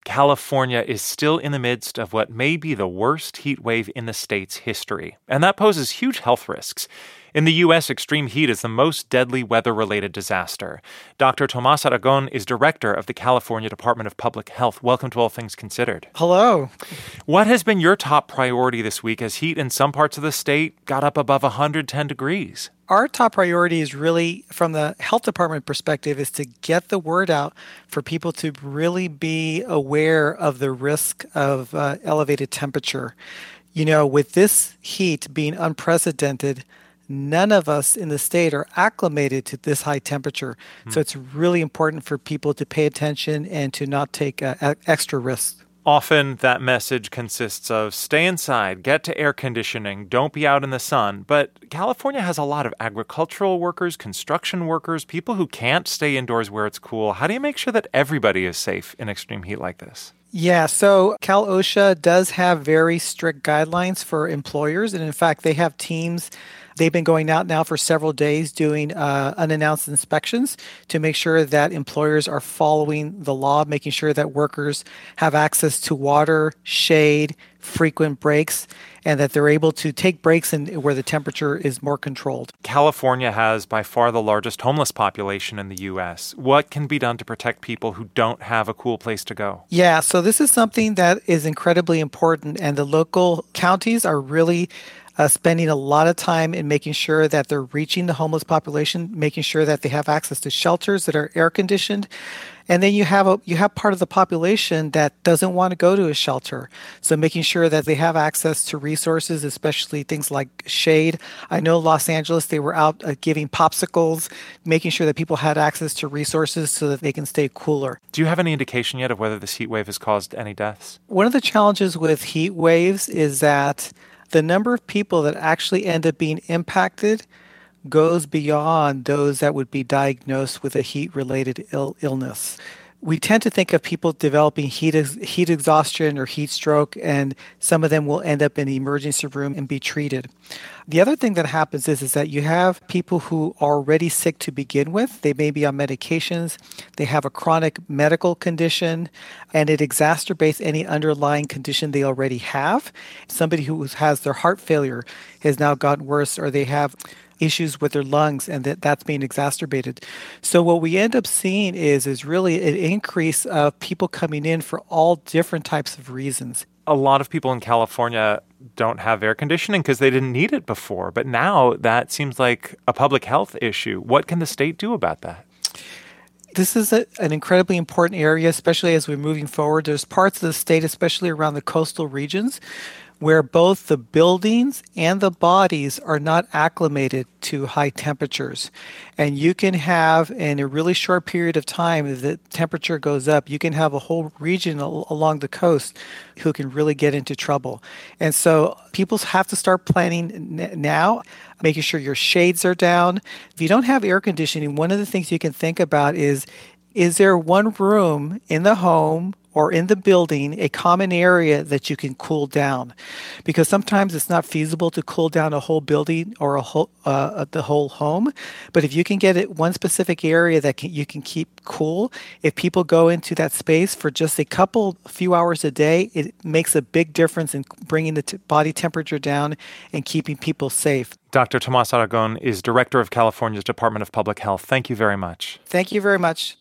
California is still in the midst of what may be the worst heat wave in the state's history, and that poses huge health risks. In the U.S., extreme heat is the most deadly weather-related disaster. Dr. Tomas Aragon is director of the California Department of Public Health. Welcome to All Things Considered. Hello. What has been your top priority this week as heat in some parts of the state got up above 110 degrees? Our top priority is really, from the health department perspective, is to get the word out for people to really be aware of the risk of elevated temperature. You know, with this heat being unprecedented, none of us in the state are acclimated to this high temperature. So it's really important for people to pay attention and to not take extra risks. Often that message consists of stay inside, get to air conditioning, don't be out in the sun. But California has a lot of agricultural workers, construction workers, people who can't stay indoors where it's cool. How do you make sure that everybody is safe in extreme heat like this? Yeah, so Cal OSHA does have very strict guidelines for employers. And in fact, they have teams. They've been going out now for several days doing unannounced inspections to make sure that employers are following the law, making sure that workers have access to water, shade, frequent breaks, and that they're able to take breaks where the temperature is more controlled. California has by far the largest homeless population in the U.S. What can be done to protect people who don't have a cool place to go? Yeah, so this is something that is incredibly important, and the local counties are really spending a lot of time in making sure that they're reaching the homeless population, making sure that they have access to shelters that are air conditioned. And then you have part of the population that doesn't want to go to a shelter. So making sure that they have access to resources, especially things like shade. I know Los Angeles, they were out giving popsicles, making sure that people had access to resources so that they can stay cooler. Do you have any indication yet of whether this heat wave has caused any deaths? One of the challenges with heat waves is that the number of people that actually end up being impacted goes beyond those that would be diagnosed with a heat-related illness. We tend to think of people developing heat exhaustion or heat stroke, and some of them will end up in the emergency room and be treated. The other thing that happens is that you have people who are already sick to begin with. They may be on medications. They have a chronic medical condition, and it exacerbates any underlying condition they already have. Somebody who has their heart failure has now gotten worse, or they have issues with their lungs, and that's being exacerbated. So what we end up seeing is really an increase of people coming in for all different types of reasons. A lot of people in California don't have air conditioning because they didn't need it before, but now that seems like a public health issue. What can the state do about that? This is an incredibly important area, especially as we're moving forward. There's parts of the state, especially around the coastal regions, where both the buildings and the bodies are not acclimated to high temperatures. And you can have, in a really short period of time, if the temperature goes up, you can have a whole region along the coast who can really get into trouble. And so people have to start planning now, making sure your shades are down. If you don't have air conditioning, one of the things you can think about is there one room in the home or in the building, a common area that you can cool down? Because sometimes it's not feasible to cool down a whole building or the whole home. But if you can get it one specific area that you can keep cool, if people go into that space for just a few hours a day, it makes a big difference in bringing the body temperature down and keeping people safe. Dr. Tomas Aragon is director of California's Department of Public Health. Thank you very much. Thank you very much.